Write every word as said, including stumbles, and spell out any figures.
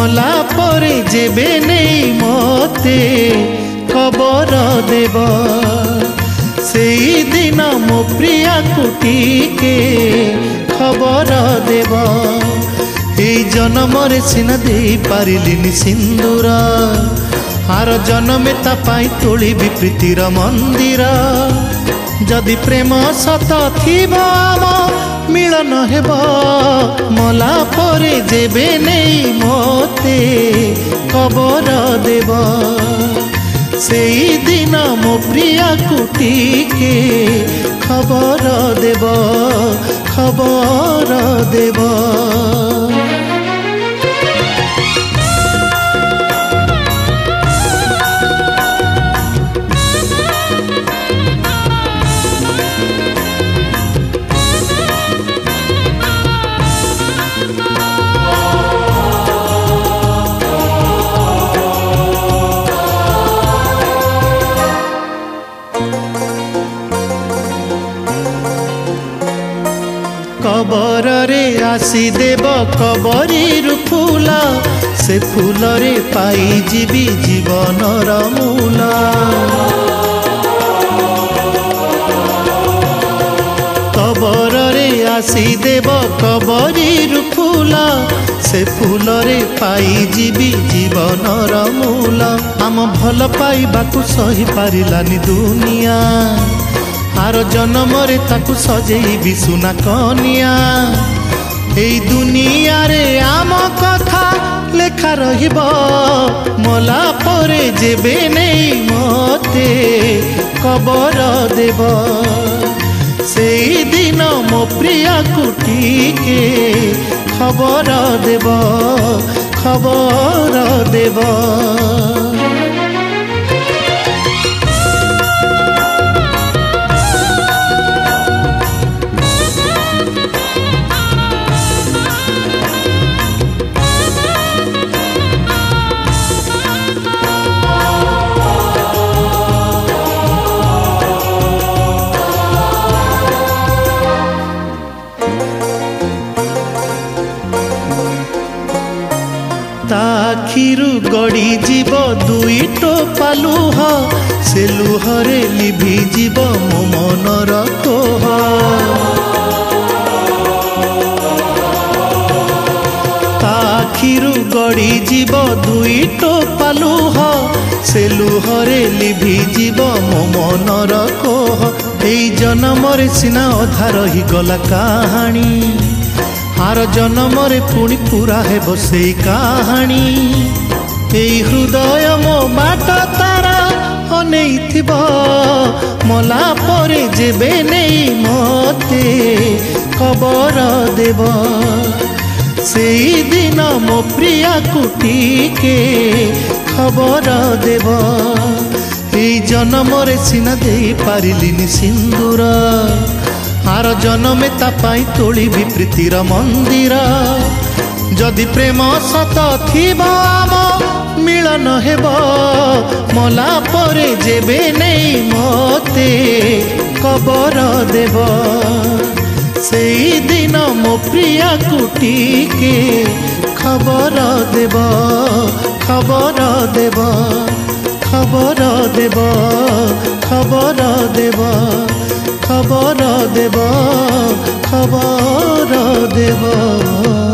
मला परे जेबे नहीं मते खबर देव सेई दिन मो प्रिया कुटीके खबर देव ए जन्म रे सिना दे पारिलिनी सिंदूर आर जन्मे ता पाई तोलिबी प्रीतिर मंदिर जदि प्रेम सत थिबो आम मिलन हेब मला परे जेबे नहीं मते खबर देव सेई दिन मो प्रिया कुटीके खबर देव खबर देव। कबर रे आसी देव कबरी फूल से फूल रे पाई जीवी जीवनर मूल कबर रे आसी देव कबरी फूल से फूल रे पाई जीवी जीवनर मूल आम भल पाइबाकू सही पारिलानी दुनिया आर जन्म रे ताकू सजेइबी सुना कनिया ए दुनिया रे आम कथा लेखा रहिबो मला परे जेबे नहीं मते खबर देव सेई दिन मो प्रिया कुटीके खबर देव खबर देव। ताखिरु गड़ी जीव दुई टोपा लुह से लुहरे लिभि जीव मो मनर कोह ताखिरु गड़ी जीव दुई टोपा लुह से लुहरे लिभि जीव मो मनर कोह ए जन्म रे सिना अधा रही गला कहानी आर जन्म रे पुणी पूरा हेब से कहानी ए हृदय मो बाट तारा अनेइथिब मला परे जेबे नहीं मते खबर देव सेई दिन मो प्रिया कुटीके खबर देव ए जन्म रे सिना दे पारिलिनी सिंदूर आर जन्मे ता पाई तोलिबी प्रीतिर मंदिर जदि प्रेम सत थिबो आम मिलन हेब मला परे जेबे नहीं मते खबर देव सेई दिन मो प्रिया कुटीके खबर देव खबर देव खबर देव खबर देव खबर देव खबर देव।